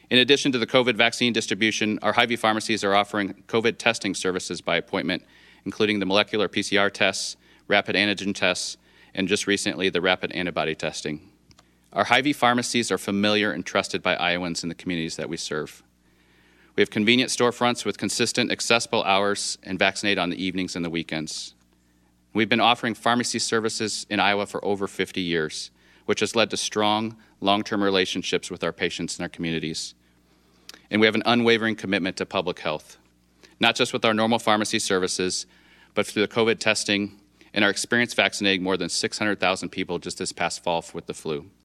In addition to the COVID vaccine distribution, our Hy-Vee pharmacies are offering COVID testing services by appointment, including the molecular PCR tests, rapid antigen tests, and just recently, the rapid antibody testing. Our Hy-Vee pharmacies are familiar and trusted by Iowans in the communities that we serve. We have convenient storefronts with consistent, accessible hours and vaccinate on the evenings and the weekends. We've been offering pharmacy services in Iowa for over 50 years, which has led to strong, long-term relationships with our patients and our communities. And we have an unwavering commitment to public health, not just with our normal pharmacy services, but through the COVID testing and our experience vaccinating more than 600,000 people just this past fall with the flu.